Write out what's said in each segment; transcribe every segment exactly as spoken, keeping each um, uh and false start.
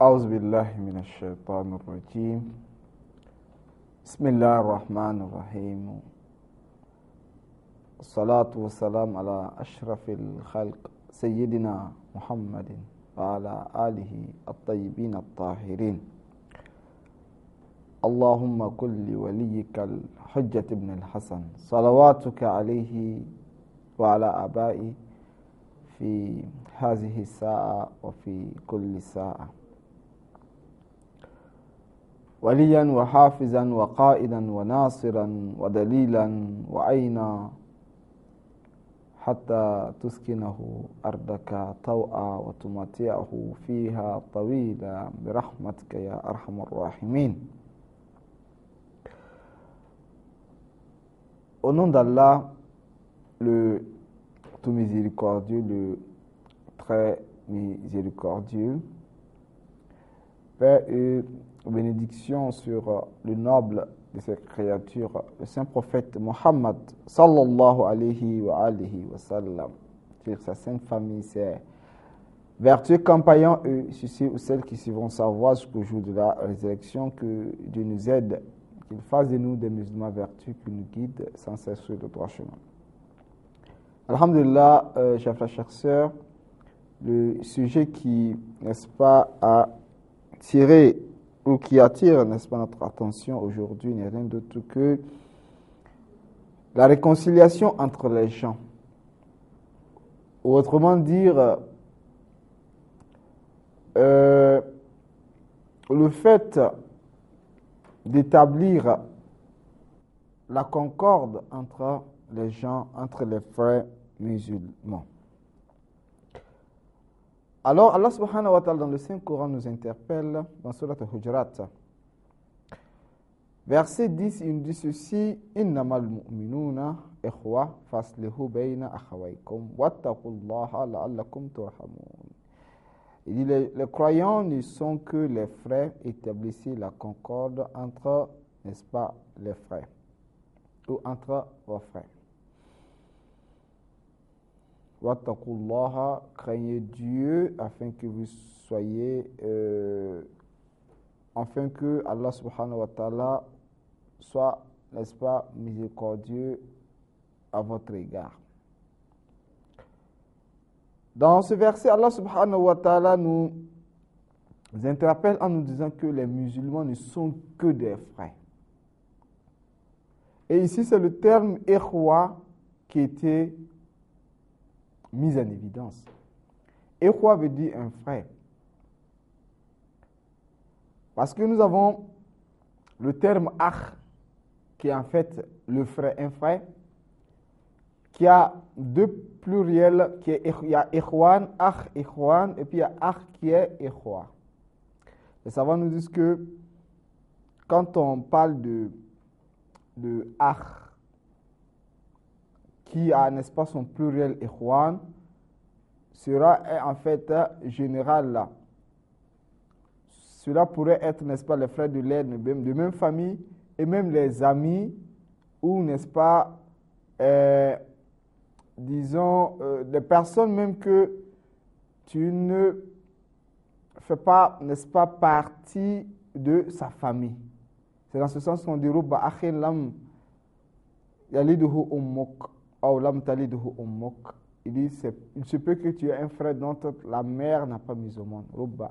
أعوذ بالله من الشيطان الرجيم بسم الله الرحمن الرحيم الصلاة والسلام على أشرف الخلق سيدنا محمد وعلى آله الطيبين الطاهرين اللهم كن لوليك الحجة بن الحسن صلواتك عليه وعلى آبائه في هذه الساعة وفي كل ساعة وليا وحافظا وقائدا وناصرا ودليلا وعينا حتى تسكنه أرضك طوعا وتمتعه فيها طويلا برحمتك يا أرحم الراحمين. Au nom d'Allah, le tout miséricordieux, le très miséricordieux, paix et bénédiction sur le noble de ces créatures, le saint prophète Mohammed sallallahu alayhi wa alihi wa sallam, sur sa sainte famille, ses vertueux compagnons et sur ceux ou celles qui suivront sa voie jusqu'au jour de la résurrection. Que Dieu nous aide, qu'il fasse de nous des musulmans vertueux, qui nous guide sans cesse sur le droit chemin. Alhamdulillah, euh, chers frères, chères sœurs, le sujet qui, n'est-ce pas, a tiré ou qui attire, n'est-ce pas, notre attention aujourd'hui n'est rien d'autre que la réconciliation entre les gens. Ou autrement dire, euh, le fait d'établir la concorde entre les gens, entre les frères musulmans. Alors, Allah subhanahu wa ta'ala dans le Saint-Coran nous interpelle dans Surat al-Hujurat. Verset dix, il nous dit ceci: Innamal mu'minuna ikhwa faslihu bayna akhawaykum wattaqullaha la'allakum turhamun. Il dit les, les croyants ne sont que les frères, établissez la concorde entre, n'est-ce pas, les frères ou entre vos frères. Wattaqullaha, craignez Dieu afin que vous soyez, euh, afin que Allah subhanahu wa ta'ala soit, n'est-ce pas, miséricordieux à votre égard. Dans ce verset, Allah subhanahu wa ta'ala nous interpelle en nous disant que les musulmans ne sont que des frères. Et ici, c'est le terme ikhwa qui était mise en évidence. Ikhwa veut dire un frère. Parce que nous avons le terme akh, qui est en fait le frère, un frère, qui a deux pluriels, qui est, il y a ikhwan, akh, ikhwan, et puis il y a akh qui est ikhwa. Les savants nous disent que quand on parle de, de akh, qui a, n'est-ce pas, son pluriel ikhwan, sera en fait général là. Cela pourrait être, n'est-ce pas, les frères de lait de même, de même famille, et même les amis, ou, n'est-ce pas, euh, disons, euh, des personnes même que tu ne fais pas, n'est-ce pas, partie de sa famille. C'est dans ce sens qu'on dit Rubba akhin lam yaliduhu ummuk. Il dit, il se peut que tu aies un frère dont la mère n'a pas mis au monde.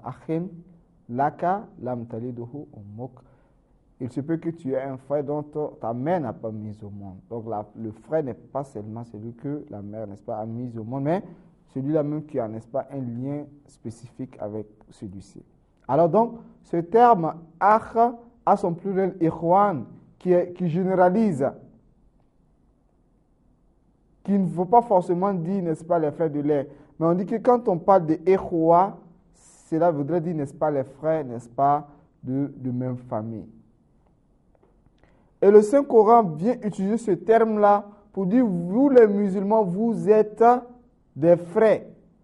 Il se peut que tu aies un frère dont ta mère n'a pas mis au monde. Donc la, le frère n'est pas seulement celui que la mère, n'est-ce pas, a mis au monde, mais celui-là même qui a, n'est-ce pas, un lien spécifique avec celui-ci. Alors donc, ce terme akh a son pluriel ikhwan qui, est, qui généralise, qu'il ne faut pas forcément dire, n'est-ce pas, les frères de lait. Mais on dit que quand on parle de ikhwa, cela voudrait dire, n'est-ce pas, les frères, n'est-ce pas, de, de même famille. Et le Saint-Coran vient utiliser ce terme-là pour dire, vous les musulmans, vous êtes des frères.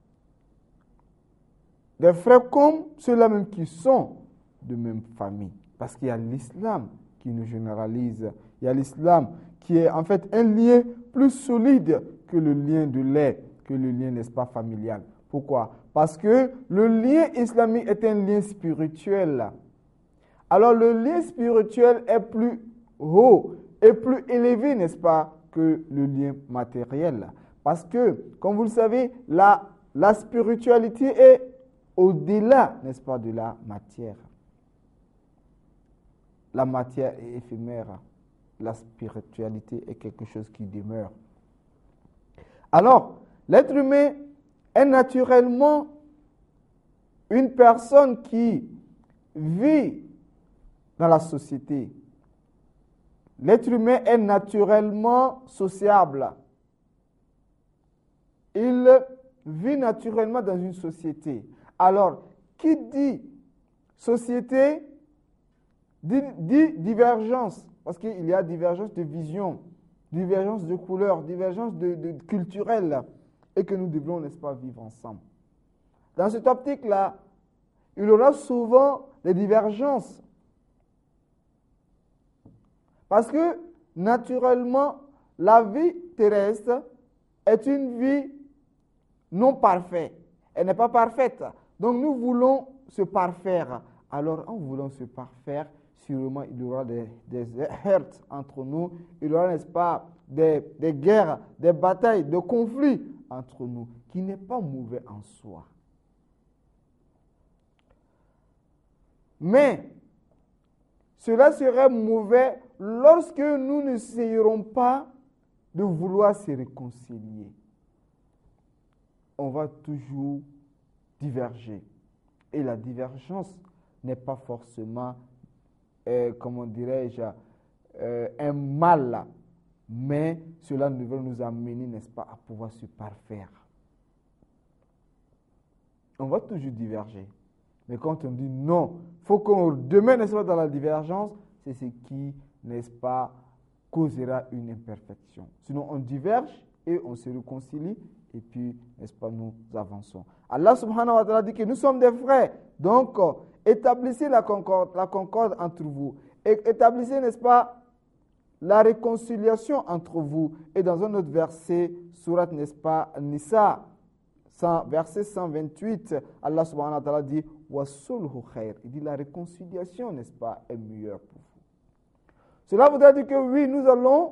Des frères comme ceux-là même qui sont de même famille. Parce qu'il y a l'islam qui nous généralise. Il y a l'islam qui est en fait un lien plus solide que le lien de lait, que le lien, n'est-ce pas, familial. Pourquoi? Parce que le lien islamique est un lien spirituel. Alors le lien spirituel est plus haut et plus élevé, n'est-ce pas, que le lien matériel. Parce que, comme vous le savez, la, la spiritualité est au-delà, n'est-ce pas, de la matière. La matière est éphémère. La spiritualité est quelque chose qui demeure. Alors, l'être humain est naturellement une personne qui vit dans la société. L'être humain est naturellement sociable. Il vit naturellement dans une société. Alors, qui dit société dit, dit divergence, parce qu'il y a divergence de vision, divergence de couleur, divergence de, de culturelle, et que nous devons, n'est-ce pas, vivre ensemble. Dans cette optique-là, il y aura souvent des divergences. Parce que, naturellement, la vie terrestre est une vie non parfaite. Elle n'est pas parfaite. Donc, nous voulons se parfaire. Alors, en voulant se parfaire, sûrement, il y aura des, des heurts entre nous. Il y aura, n'est-ce pas, des, des guerres, des batailles, des conflits entre nous, qui n'est pas mauvais en soi. Mais, cela serait mauvais lorsque nous n'essayerons pas de vouloir se réconcilier. On va toujours diverger. Et la divergence n'est pas forcément, euh, comment dirais-je, euh, un mal, mais cela va nous amener, n'est-ce pas, à pouvoir se parfaire. On va toujours diverger. Mais quand on dit non, il faut qu'on demeure, n'est-ce pas, dans la divergence, c'est ce qui, n'est-ce pas, causera une imperfection. Sinon, on diverge et on se réconcilie et puis, n'est-ce pas, nous avançons. Allah subhanahu wa ta'ala dit que nous sommes des frères. Donc, euh, établissez la concorde, la concorde entre vous. Et établissez, n'est-ce pas, la réconciliation entre vous. Et dans un autre verset, sourate, n'est-ce pas, Nisa, verset cent vingt-huit, Allah subhanahu wa ta'ala dit وَصُلْهُ خَيْرٌ. Il dit la réconciliation, n'est-ce pas, est meilleure pour vous. Cela voudrait dire que oui, nous allons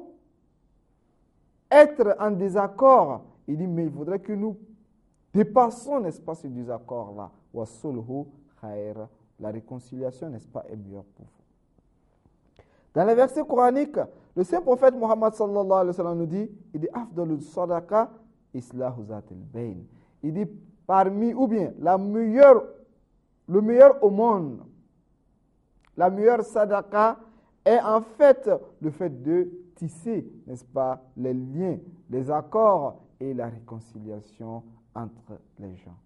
être en désaccord. Il dit, mais il faudrait que nous dépassons, n'est-ce pas, ce désaccord-là. وَصُلْهُ خَيْرٌ. La réconciliation, n'est-ce pas, est meilleure pour vous. Dans les versets coraniques, le saint prophète Mohammed sallallahu alayhi wa sallam nous dit, il dit, afdalu sadaqa islahu zatil bayn. Il dit, parmi, ou bien, la meilleure, le meilleur au monde, la meilleure sadaqa est en fait le fait de tisser, n'est-ce pas, les liens, les accords et la réconciliation entre les gens.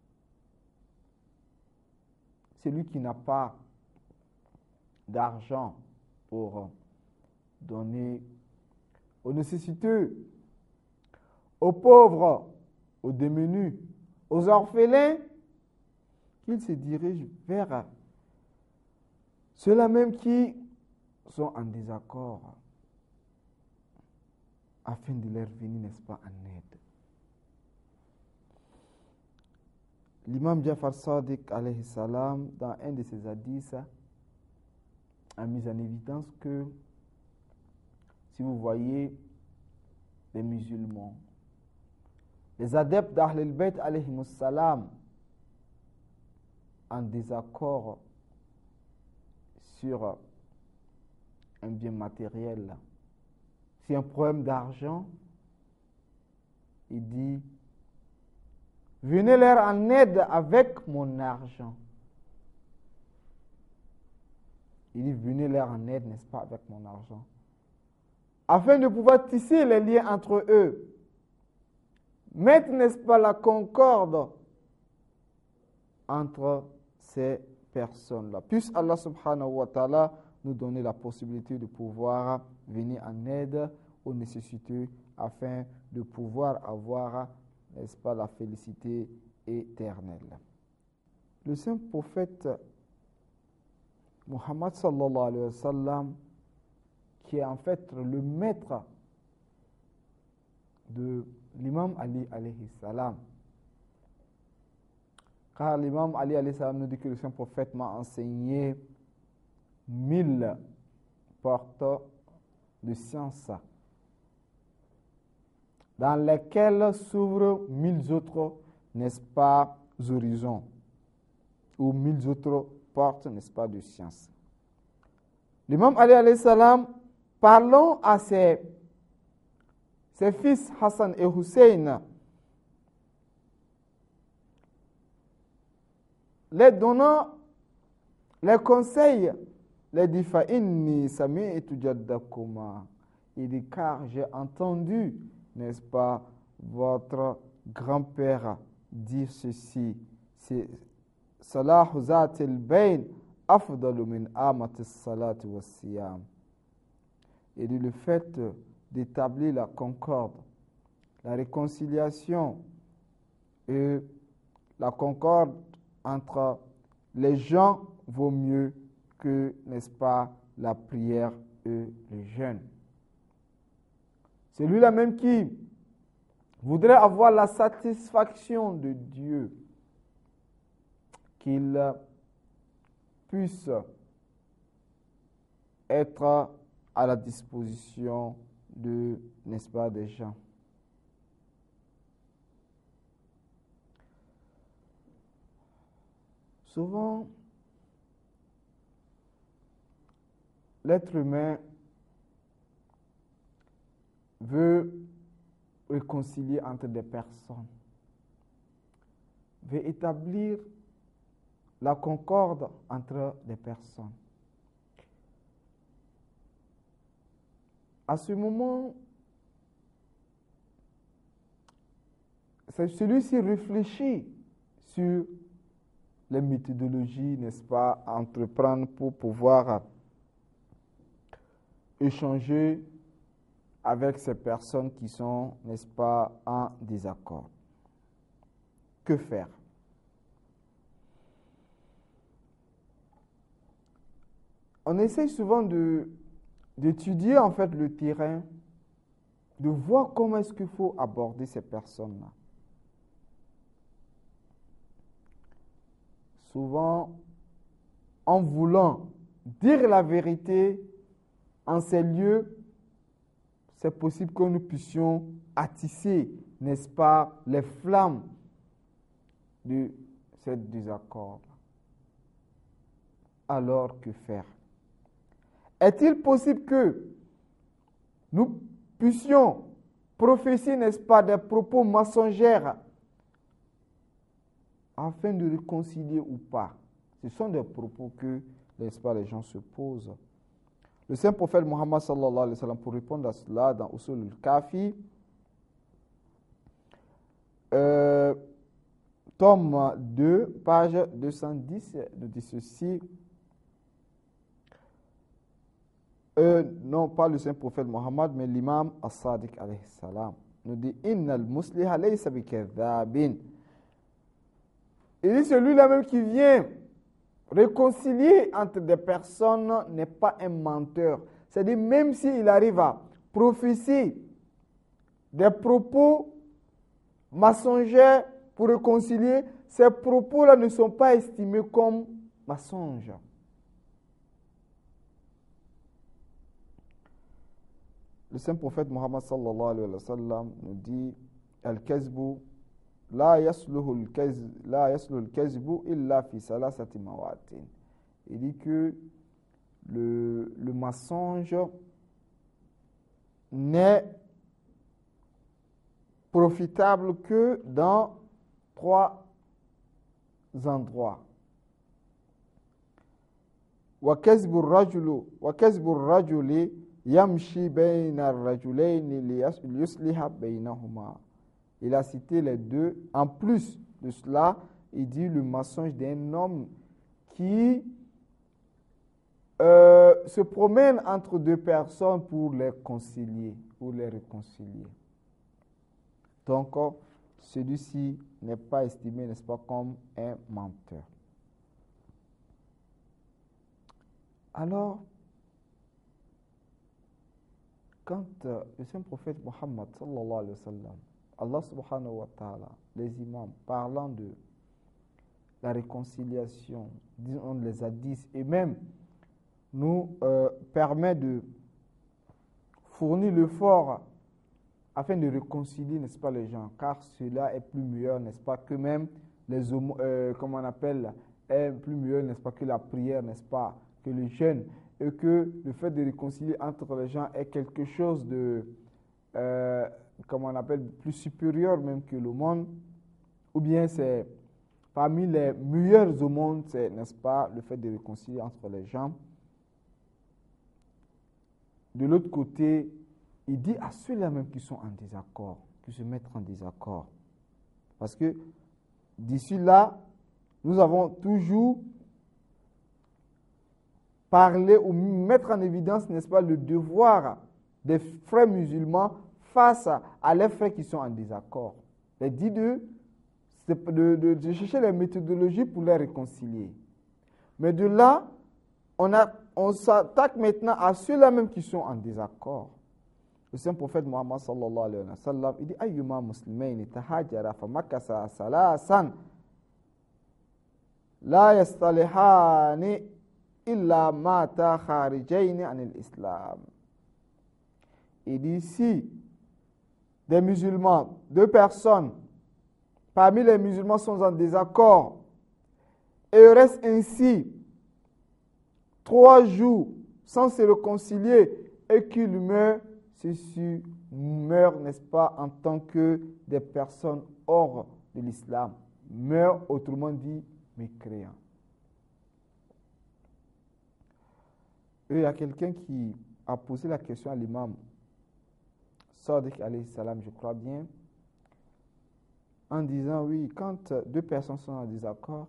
Celui qui n'a pas d'argent pour donner aux nécessiteux, aux pauvres, aux démunis, aux orphelins, qu'il se dirige vers ceux-là même qui sont en désaccord afin de leur venir, n'est-ce pas, en aide. L'imam Jafar Sadiq alayhi salam, dans un de ses hadiths, a mis en évidence que si vous voyez les musulmans, les adeptes d'Ahl al-Bayt alayhi salam en désaccord sur un bien matériel, c'est un problème d'argent, il dit, venez leur en aide avec mon argent. Il dit, venez leur en aide, n'est-ce pas, avec mon argent, afin de pouvoir tisser les liens entre eux. Mettre, n'est-ce pas, la concorde entre ces personnes-là. Puisse Allah subhanahu wa ta'ala nous donner la possibilité de pouvoir venir en aide aux nécessiteux afin de pouvoir avoir, n'est-ce pas, la félicité éternelle. Le saint prophète Muhammad sallallahu alayhi wa sallam, qui est en fait le maître de l'imam Ali alayhi salam, Car l'imam Ali alayhi salam nous dit que le saint prophète m'a enseigné mille portes de science dans lesquelles s'ouvrent mille autres, n'est-ce pas, horizons ou mille autres portes, n'est-ce pas, de science. L'imam Ali alayhi salam, parlant à ses, ses fils Hassan et Hussein, les donnant les conseils, les dit fa inni sami'tu jaddakuma. Il dit car j'ai entendu, n'est-ce pas, votre grand-père dire ceci. C'est salahu zatil bayn afdalu min amati salati wa siyam. Il dit le fait d'établir la concorde, la réconciliation et la concorde entre les gens vaut mieux que, n'est-ce pas, la prière et le jeûne. C'est lui-là même qui voudrait avoir la satisfaction de Dieu, qu'il puisse être à la disposition de, n'est-ce pas, des gens. Souvent, l'être humain veut réconcilier entre des personnes, veut établir la concorde entre des personnes. À ce moment, celui-ci réfléchit sur les méthodologies, n'est-ce pas, à entreprendre pour pouvoir échanger avec ces personnes qui sont, n'est-ce pas, en désaccord. Que faire? On essaye souvent de, d'étudier en fait le terrain, de voir comment est-ce qu'il faut aborder ces personnes-là. Souvent, en voulant dire la vérité en ces lieux, c'est possible que nous puissions attiser, n'est-ce pas, les flammes de cette désaccord. Alors, que faire? Est-il possible que nous puissions prophétiser, n'est-ce pas, des propos mensongers afin de réconcilier ou pas? Ce sont des propos que, n'est-ce pas, les gens se posent. Le saint prophète Mohammed sallallahu alayhi wa sallam, pour répondre à cela, dans Usul al-Kafi, euh, tome deux, page deux cent dix, nous dit ceci. Euh, non, pas le saint prophète Mohammed, mais l'imam as-Sadiq alayhi salam, nous dit « Innal musliha laysa bikadhabin » Il dit celui-là même qui vient réconcilier entre des personnes n'est pas un menteur. C'est-à-dire même s'il arrive à prophétiser des propos mensongers pour réconcilier, ces propos-là ne sont pas estimés comme mensonges. Le saint prophète Mohammed sallallahu alayhi wa sallam nous dit « Al-Kazbu La yasluhu al-kazbu illa fi salasati mawatin. Il dit que le, le mensonge n'est profitable que dans trois endroits. Wa kazbu ar-rajulu wa kazbu ar-rajuli yamshi bayna ar-rajulayn liyusliha baynahuma. Il a cité les deux. En plus de cela, il dit le mensonge d'un homme qui euh, se promène entre deux personnes pour les concilier, pour les réconcilier. Donc, celui-ci n'est pas estimé, n'est-ce pas, comme un menteur. Alors, quand euh, le saint prophète Mohammed sallallahu alayhi wa sallam, Allah subhanahu wa ta'ala, les imams, parlant de la réconciliation, disons les hadiths, et même nous euh, permet de fournir l'effort afin de réconcilier, n'est-ce pas, les gens, car cela est plus meilleur, n'est-ce pas, que même les homo, euh, comment on appelle, est plus meilleur, n'est-ce pas, que la prière, n'est-ce pas, que le jeûne, et que le fait de réconcilier entre les gens est quelque chose de, euh, comment on appelle, plus supérieur même que le monde, ou bien c'est parmi les meilleurs au monde, c'est, n'est-ce pas, le fait de réconcilier entre les gens. De l'autre côté, il dit à ceux-là même qui sont en désaccord, qui se mettent en désaccord. Parce que d'ici là, nous avons toujours parlé ou mettre en évidence, n'est-ce pas, le devoir des frères musulmans face à les frères qui sont en désaccord. Les dit de, de, de, de chercher les méthodologies pour les réconcilier. Mais de là, on, a, on s'attaque maintenant à ceux-là même qui sont en désaccord. Le saint prophète Muhammad sallallahu alayhi wa sallam, il dit ayyuma muslimayn tahajjara fa makasa salasan la yastalihani illa mata kharijayn anil islam. Il dit si des musulmans, deux personnes parmi les musulmans sont en désaccord et restent ainsi trois jours sans se réconcilier et qu'ils meurent, ceux-ci meurent, n'est-ce pas, en tant que des personnes hors de l'islam. Meurent, autrement dit, mécréants. Et il y a quelqu'un qui a posé la question à l'imam Sadiq alayhi salam, je crois bien, en disant, oui, quand deux personnes sont en désaccord,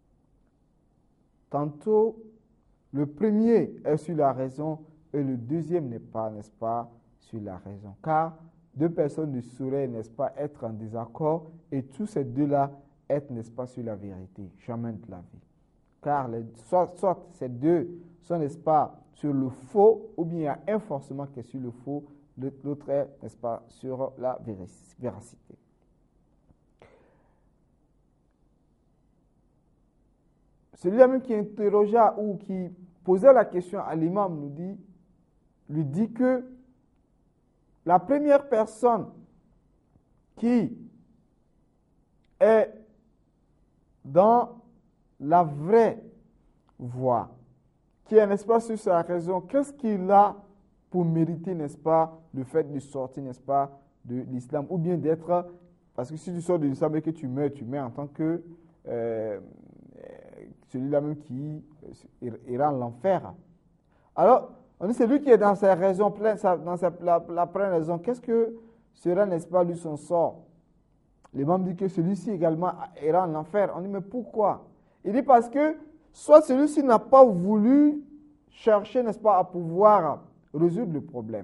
tantôt, le premier est sur la raison et le deuxième n'est pas, n'est-ce pas, sur la raison. Car deux personnes ne sauraient, n'est-ce pas, être en désaccord et tous ces deux-là être, n'est-ce pas, sur la vérité, jamais de la vie. Car les, soit, soit ces deux sont, n'est-ce pas, sur le faux, ou bien il y a un forcément qui est sur le faux, l'autre est, n'est-ce pas, sur la véracité. Celui-là même qui interrogea ou qui posait la question à l'imam nous dit, lui dit que la première personne qui est dans la vraie voie, qui est, n'est-ce pas, sur sa raison, qu'est-ce qu'il a pour mériter, n'est-ce pas, le fait de sortir, n'est-ce pas, de l'islam, ou bien d'être, parce que si tu sors de l'islam et que tu meurs, tu meurs en tant que euh, celui-là même qui ira en enfer. Alors, on dit celui qui est dans sa raison pleine, dans sa, la, la pleine raison, qu'est-ce que sera, n'est-ce pas, lui son sort? L'imam dit que celui-ci également ira en enfer. On dit, mais pourquoi? Il dit parce que soit celui-ci n'a pas voulu chercher, n'est-ce pas, à pouvoir résoudre le problème.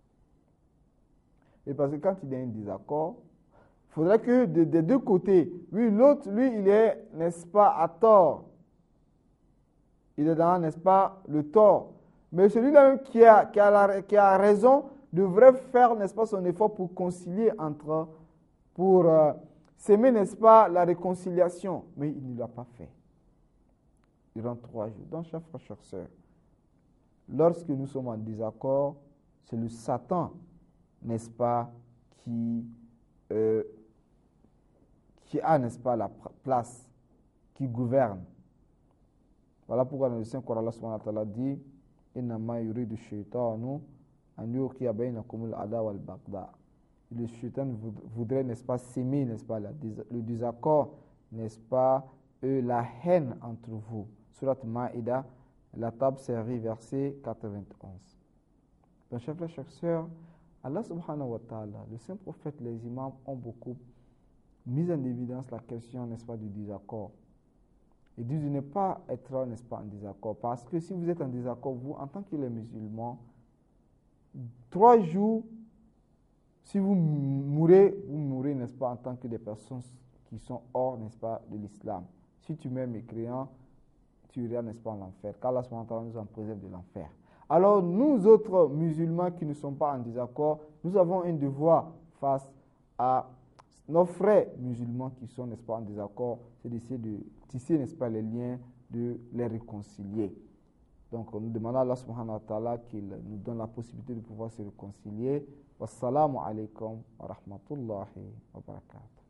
Et parce que quand il y a un désaccord, il faudrait que des de deux côtés, lui, l'autre, lui, il est, n'est-ce pas, à tort. Il est dans, n'est-ce pas, le tort. Mais celui-là même qui a, qui, a la, qui a raison devrait faire, n'est-ce pas, son effort pour concilier entre, pour euh, s'aimer, n'est-ce pas, la réconciliation. Mais il ne l'a pas fait. Durant trois jours. Donc, chers frères, chères sœurs, lorsque nous sommes en désaccord, c'est le Satan, n'est-ce pas, qui, euh, qui a, n'est-ce pas, la place, qui gouverne. Voilà pourquoi dans le Saint-Coran, Allah subhanahu wa ta'ala dit Innama yuridu shaytanu an yuqiya bainakum al-ada wal baghdha. Le shaitan voudrait, n'est-ce pas, s'aimer, n'est-ce pas, le désaccord, n'est-ce pas, et la haine entre vous. Surat Maïda, la table série, verset quatre-vingt-onze. Donc, chers frères, chères sœurs, Allah subhanahu wa ta'ala, le saint prophète, les imams ont beaucoup mis en évidence la question, n'est-ce pas, du désaccord. Ils disent de ne pas être, n'est-ce pas, en désaccord. Parce que si vous êtes en désaccord, vous, en tant que les musulmans, trois jours, si vous mourrez, vous mourrez, n'est-ce pas, en tant que des personnes qui sont hors, n'est-ce pas, de l'islam. Si tu mets mécréant, tu iras, n'est-ce pas, en enfer. Car Allah subhanahu wa ta'ala nous en préserve de l'enfer. Alors, nous autres musulmans qui ne sommes pas en désaccord, nous avons un devoir face à nos frères musulmans qui sont, n'est-ce pas, en désaccord, c'est d'essayer de tisser, n'est-ce pas, les liens, de les réconcilier. Donc, nous demandons à Allah subhanahu wa ta'ala qu'il nous donne la possibilité de pouvoir se réconcilier. Wassalamu alaikum wa rahmatullahi wa barakatuh.